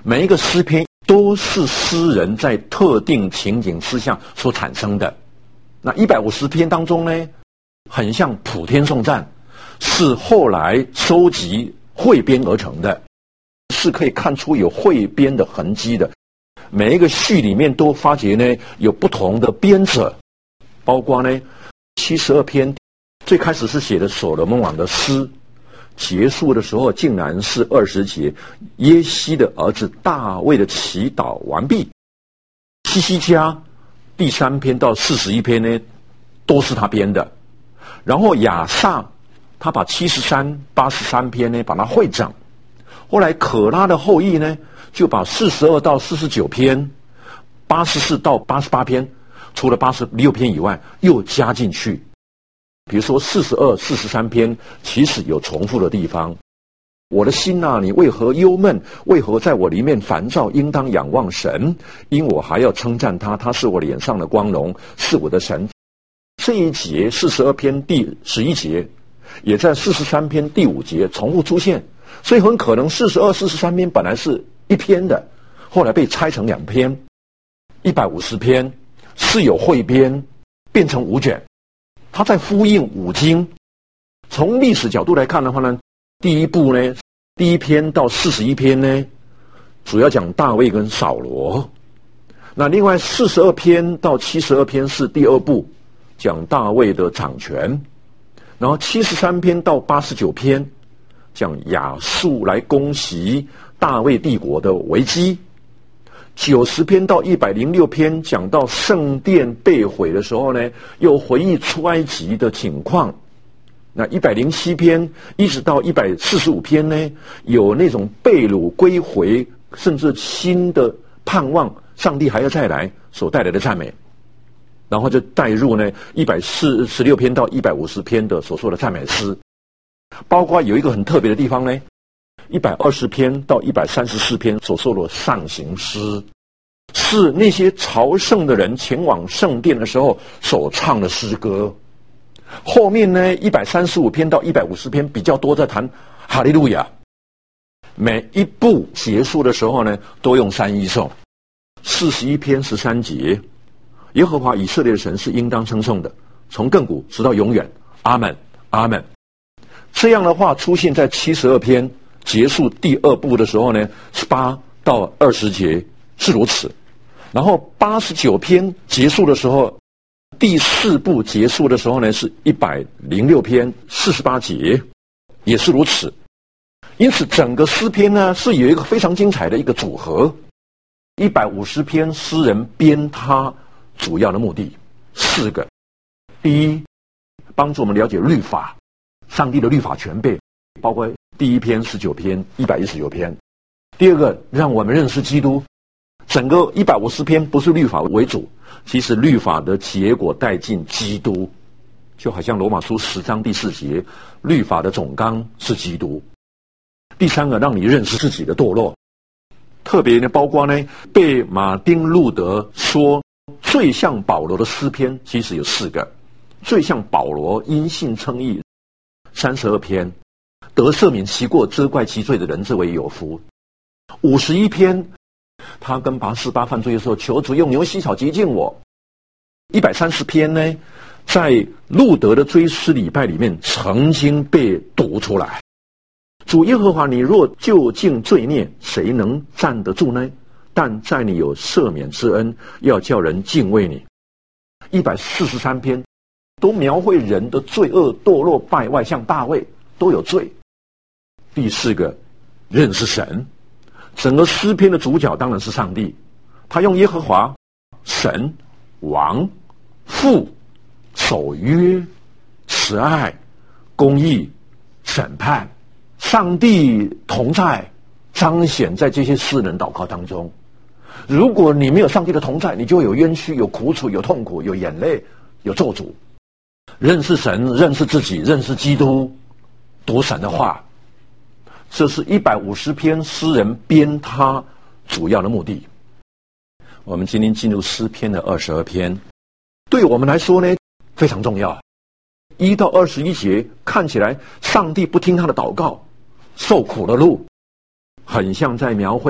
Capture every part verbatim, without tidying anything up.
每一个诗篇都是诗人在特定情景之下所产生的。那一百五十篇当中呢，很像普天颂赞，是后来收集汇编而成的，是可以看出有汇编的痕迹的。每一个序里面都发觉呢有不同的编者，包括呢七十二篇最开始是写的所罗门王的诗，结束的时候竟然是二十节耶西的儿子大卫的祈祷完毕。西西家第三篇到四十一篇呢都是他编的，然后亚萨他把七十三、八十三篇呢把它汇整，后来可拉的后裔呢就把四十二到四十九篇、八十四到八十八篇，除了八十六篇以外又加进去。比如说四十二、四十三篇其实有重复的地方。我的心啊，你为何忧闷？为何在我里面烦躁？应当仰望神，因我还要称赞他，他是我脸上的光荣，是我的神。这一节四十二篇第十一节也在四十三篇第五节重复出现，所以很可能四十二、四十三篇本来是一篇的，后来被拆成两篇。一百五十篇是有汇编变成五卷，它在呼应五经。从历史角度来看的话呢，第一部呢，第一篇到四十一篇呢，主要讲大卫跟扫罗。那另外四十二篇到七十二篇是第二部，讲大卫的掌权。然后七十三篇到八十九篇讲亚述来攻袭大卫帝国的危机。九十篇到一百零六篇讲到圣殿被毁的时候呢，又回忆出埃及的情况。那一百零七篇一直到一百四十五篇呢，有那种被掳归回，甚至新的盼望，上帝还要再来所带来的赞美。然后就带入呢一百四十六篇到一百五十篇的所说的赞美诗。包括有一个很特别的地方呢，一百二十篇到一百三十四篇所说的上行诗，是那些朝圣的人前往圣殿的时候所唱的诗歌。后面呢一百三十五篇到一百五十篇比较多在谈哈利路亚。每一部结束的时候呢都用三一颂。四十一篇十三节，耶和华以色列的神是应当称颂的，从亘古直到永远，阿们阿们。这样的话出现在七十二篇结束第二部的时候呢，十八到二十节是如此。然后八十九篇结束的时候，第四部结束的时候呢，是一百零六篇四十八节，也是如此。因此整个诗篇呢是有一个非常精彩的一个组合。一百五十篇诗人编它主要的目的四个：第一，帮助我们了解律法，上帝的律法全备，包括第一篇十九篇、一百一十九篇。第二个，让我们认识基督。整个一百五十篇不是律法为主，其实律法的结果带进基督，就好像罗马书十章第四节，律法的总纲是基督。第三个，让你认识自己的堕落。特别呢，包括呢被马丁路德说最像保罗的诗篇，其实有四个。最像保罗因信称义三十二篇，得赦免其过遮盖其罪的人，这为有福。五十一篇，他跟拔示巴犯罪的时候，求主用牛膝草洁净我。一百三十篇呢，在路德的追思礼拜里面曾经被读出来。主耶和华，你若究竟罪孽，谁能站得住呢？但在你有赦免之恩，要叫人敬畏你。一百四十三篇都描绘人的罪恶、堕落、败坏，像大卫都有罪。第四个，认识神。整个诗篇的主角当然是上帝，他用耶和华、神、王、父、守约、慈爱、公义、审判，上帝同在彰显在这些诗人祷告当中。如果你没有上帝的同在，你就有冤屈、有苦楚、有痛苦、有眼泪、有咒诅。认识神，认识自己，认识基督，读神的话，这是一百五十篇诗人编他主要的目的。我们今天进入诗篇的二十二篇，对我们来说呢非常重要。一到二十一节看起来上帝不听他的祷告，受苦的路，很像在描绘苦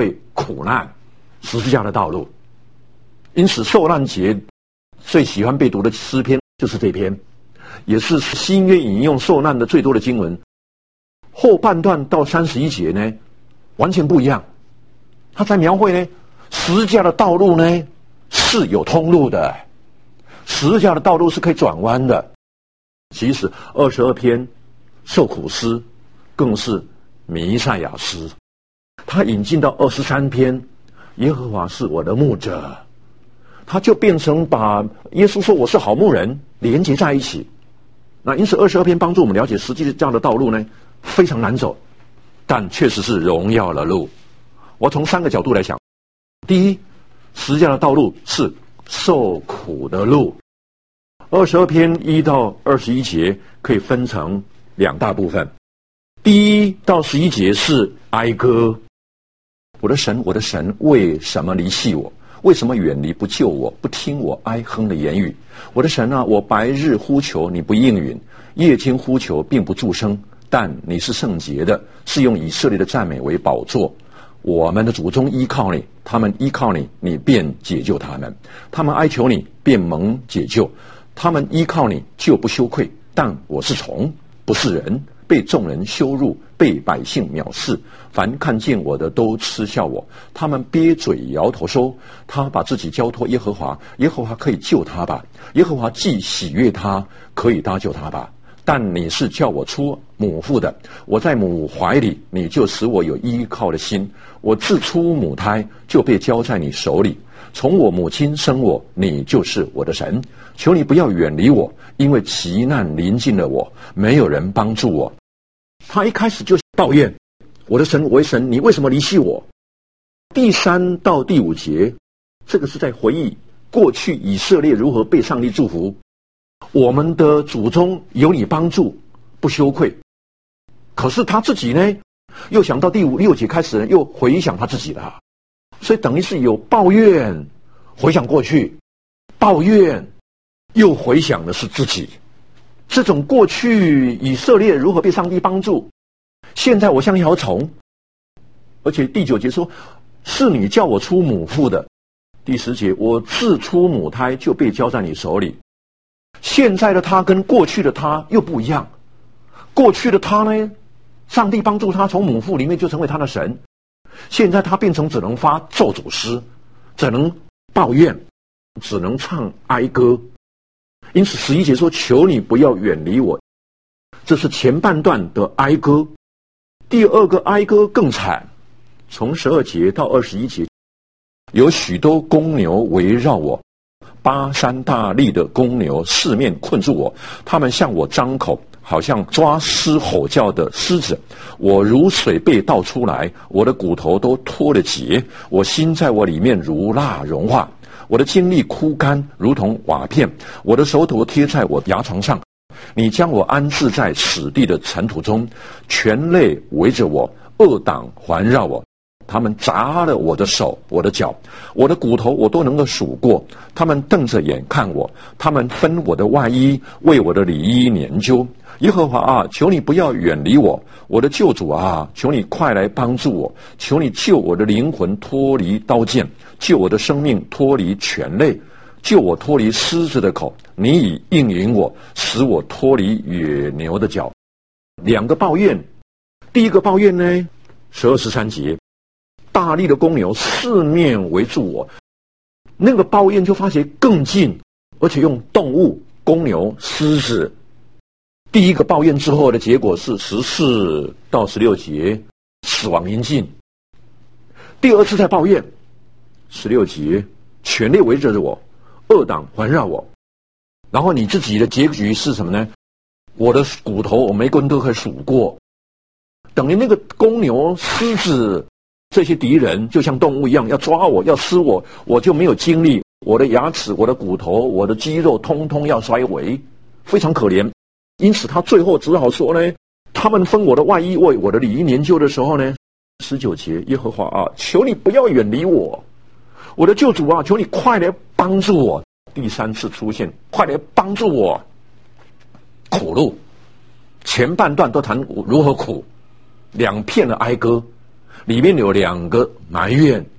苦难，十字架的道路。因此受难节最喜欢被读的诗篇就是这篇，也是新约引用受难的最多的经文。后半段到三十一节呢，完全不一样。他在描绘呢，十字架的道路呢是有通路的，十字架的道路是可以转弯的。其实二十二篇受苦诗更是弥赛亚诗。他引进到二十三篇，耶和华是我的牧者，他就变成把耶稣说我是好牧人连接在一起。那因此二十二篇帮助我们了解实际这样的道路呢非常难走，但确实是荣耀的路。我从三个角度来想。第一，十字架的道路是受苦的路。二十二篇一到二十一节可以分成两大部分。第一到十一节是哀歌，我的神，我的神，为什么离弃我？为什么远离不救我？不听我哀哼的言语？我的神啊，我白日呼求你不应允，夜间呼求并不助声。但你是圣洁的，是用以色列的赞美为宝座。我们的祖宗依靠你，他们依靠你，你便解救他们；他们哀求你，便蒙解救。他们依靠你，就不羞愧。但我是虫，不是人，被众人羞辱，被百姓藐视。凡看见我的都嗤笑我，他们憋嘴摇头说：他把自己交托耶和华，耶和华可以救他吧？耶和华既喜悦他，可以搭救他吧？但你是叫我出母腹的，我在母怀里，你就使我有依靠的心。我自出母胎，就被交在你手里。从我母亲生我，你就是我的神。求你不要远离我，因为急难临近了我，没有人帮助我。他一开始就抱怨，我的神，我的神，你为什么离弃我？第三到第五节，这个是在回忆过去以色列如何被上帝祝福。我们的祖宗有你帮助，不羞愧。可是他自己呢，又想到第五六节开始呢，又回想他自己了。所以等于是有抱怨，回想过去，抱怨，又回想的是自己。这种过去以色列如何被上帝帮助，现在我像一条虫。而且第九节说，是你叫我出母腹的。第十节，我自出母胎就被交在你手里。现在的他跟过去的他又不一样。过去的他呢，上帝帮助他从母腹里面就成为他的神。现在他变成只能发咒诅诗，只能抱怨，只能唱哀歌。因此十一节说，求你不要远离我。这是前半段的哀歌。第二个哀歌更惨，从十二节到二十一节，有许多公牛围绕我，巴山大力的公牛四面困住我，他们向我张口，好像抓狮吼叫的狮子。我如水被倒出来，我的骨头都脱了节，我心在我里面如蜡融化，我的精力枯干如同瓦片，我的手头贴在我牙床上。你将我安置在死地的尘土中，全类围着我，恶党环绕我，他们砸了我的手，我的脚，我的骨头我都能够数过。他们瞪着眼看我，他们分我的外衣，为我的里衣研究。耶和华啊，求你不要远离我，我的救主啊，求你快来帮助我，求你救我的灵魂脱离刀剑，救我的生命脱离犬类，救我脱离狮子的口。你已应允我，使我脱离野牛的脚。两个抱怨，第一个抱怨呢，十二十三节，大力的公牛四面围住我，那个抱怨就发觉更近，而且用动物，公牛、狮子。第一个抱怨之后的结果是十四到十六节，死亡临近。第二次再抱怨，十六节，权力围着着我，恶党环绕我。然后你自己的结局是什么呢？我的骨头我每根都可以数过。等于那个公牛、狮子这些敌人就像动物一样，要抓我，要吃我，我就没有精力，我的牙齿、我的骨头、我的肌肉通通要衰微，非常可怜。因此他最后只好说呢，他们分我的外衣，为我的里衣研究的时候呢，十九节，耶和华啊，求你不要远离我，我的救主啊，求你快来帮助我。第三次出现，快来帮助我。苦路前半段都谈如何苦，两片的哀歌，里面有两个埋怨，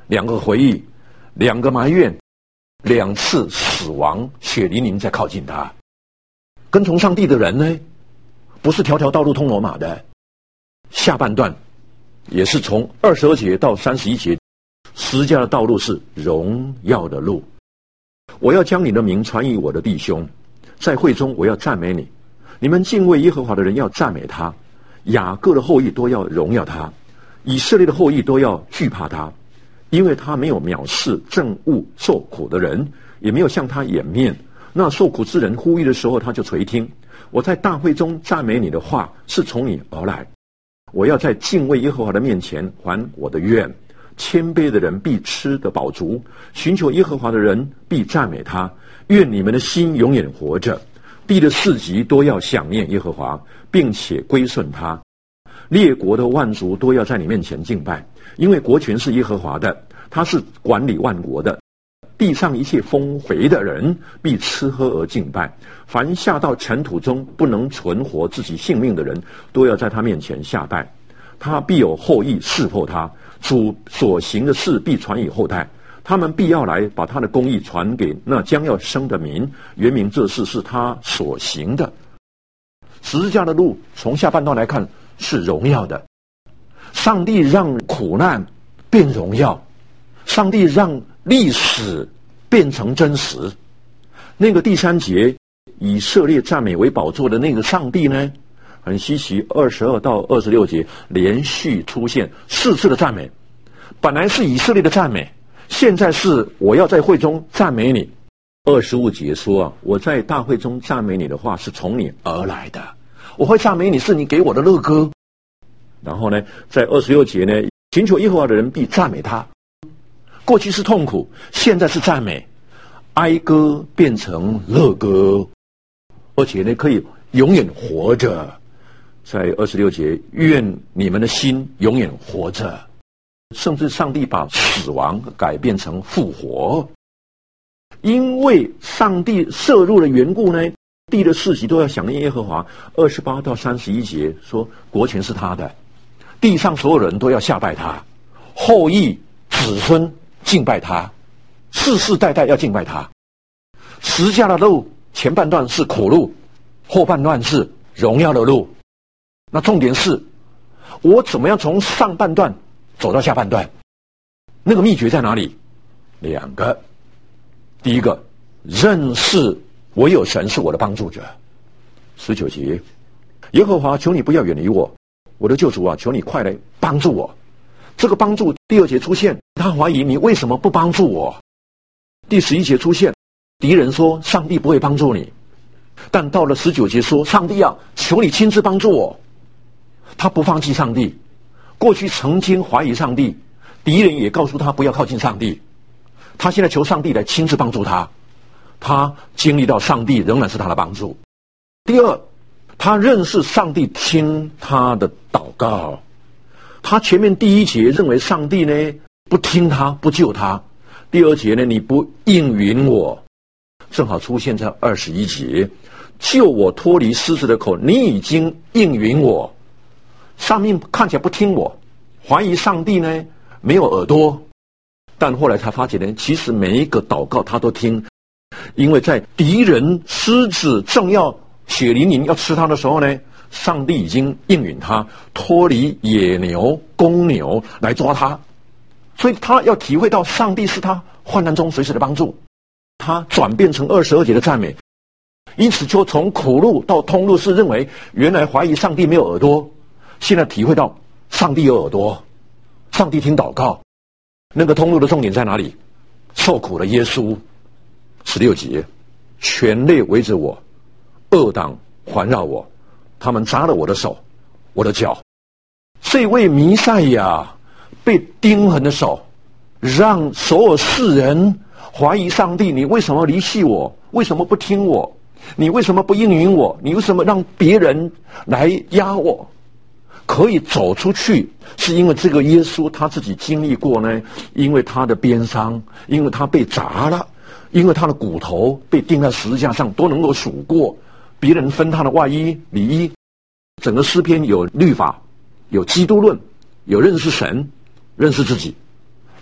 两个回忆，两个埋怨，两次死亡，血淋淋在靠近他。跟从上帝的人呢，不是条条道路通罗马的。下半段也是从二十二节到三十一节，十字架的道路是荣耀的路。我要将你的名传于我的弟兄，在会中我要赞美你。你们敬畏耶和华的人要赞美他，雅各的后裔都要荣耀他，以色列的后裔都要惧怕他，因为他没有藐视憎恶受苦的人，也没有向他掩面。那受苦之人呼吁的时候，他就垂听。我在大会中赞美你的话是从你而来。我要在敬畏耶和华的面前还我的愿。谦卑的人必吃得饱足，寻求耶和华的人必赞美他。愿你们的心永远活着，地的四极都要想念耶和华，并且归顺他。列国的万族都要在你面前敬拜，因为国权是耶和华的，他是管理万国的。地上一切丰肥的人必吃喝而敬拜，凡下到尘土中不能存活自己性命的人，都要在他面前下拜。他必有后裔侍候他，主所行的事必传以后代，他们必要来把他的公义传给那将要生的民，原明这事是他所行的。十字架的路从下半段来看是荣耀的，上帝让苦难变荣耀，上帝让历史变成真实。那个第三节以色列赞美为宝座的那个上帝呢，很稀奇，二十二到二十六节连续出现四次的赞美。本来是以色列的赞美，现在是我要在会中赞美你。二十五节说啊，我在大会中赞美你的话是从你而来的，我会赞美你是你给我的乐歌。然后呢，在二十六节呢，寻求耶和华的人必赞美他。过去是痛苦，现在是赞美，哀歌变成乐歌，而且呢可以永远活着。在二十六节，愿你们的心永远活着。甚至上帝把死亡改变成复活，因为上帝摄入的缘故呢，地的四极都要响应耶和华。二十八到三十一节说，国权是他的，地上所有人都要下拜他，后裔子孙敬拜他，世世代代要敬拜他。十字架的路前半段是苦路，后半段是荣耀的路。那重点是，我怎么样从上半段走到下半段？那个秘诀在哪里？两个。第一个，认识唯有神是我的帮助者。十九节，耶和华，求你不要远离我，我的救主啊，求你快来帮助我。这个帮助第二节出现，他怀疑你为什么不帮助我。第十一节出现，敌人说上帝不会帮助你，但到了十九节说，上帝啊，求你亲自帮助我。他不放弃上帝，过去曾经怀疑上帝，敌人也告诉他不要靠近上帝，他现在求上帝来亲自帮助他，他经历到上帝仍然是他的帮助。第二，他认识上帝听他的祷告。他前面第一节认为上帝呢不听他不救他，第二节呢你不应允我，正好出现在二十一节，救我脱离狮子的口，你已经应允我。上面看起来不听我，怀疑上帝呢没有耳朵，但后来才发觉呢，其实每一个祷告他都听，因为在敌人狮子正要血淋淋要吃他的时候呢，上帝已经应允他脱离野牛公牛来抓他，所以他要体会到上帝是他患难中随时的帮助。他转变成二十二节的赞美，因此就从苦路到通路，是认为原来怀疑上帝没有耳朵，现在体会到上帝有耳朵，上帝听祷告。那个通路的重点在哪里？受苦的耶稣。十六节，全类围着我，恶党环绕我，他们扎了我的手我的脚。这位弥赛亚被钉痕的手，让所有世人怀疑上帝，你为什么离弃我？为什么不听我？你为什么不应允我？你为什么让别人来压我？可以走出去，是因为这个耶稣他自己经历过呢，因为他的鞭伤，因为他被砸了，因为他的骨头被钉在十字架上都能够数过，别人分他的外衣里衣。整个诗篇有律法，有基督论，有认识神，认识自己。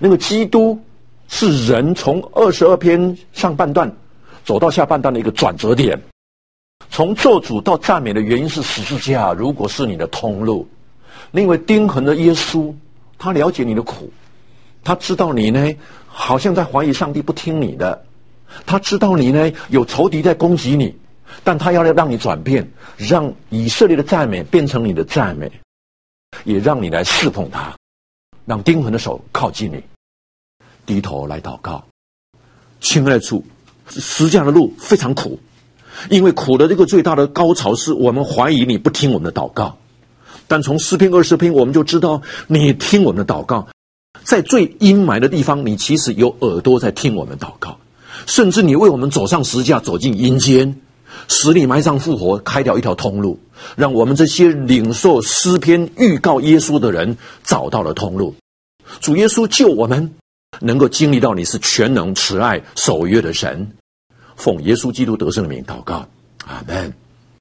那个基督是人从二十二篇上半段走到下半段的一个转折点。从做主到赞美的原因是十字架，如果是你的通路，因为钉痕的耶稣，他了解你的苦，他知道你呢好像在怀疑上帝不听你的，他知道你呢有仇敌在攻击你，但他要让你转变，让以色列的赞美变成你的赞美，也让你来侍奉他，让钉痕的手靠近你。低头来祷告。亲爱的主，十字架的路非常苦，因为苦的这个最大的高潮是我们怀疑你不听我们的祷告，但从诗篇二十篇我们就知道你听我们的祷告，在最阴霾的地方你其实有耳朵在听我们祷告，甚至你为我们走上十字架，走进阴间，死里埋葬复活，开掉一条通路，让我们这些领受诗篇预告耶稣的人找到了通路。主耶稣救我们，能够经历到你是全能慈爱守约的神。奉耶稣基督得胜的名祷告，阿们。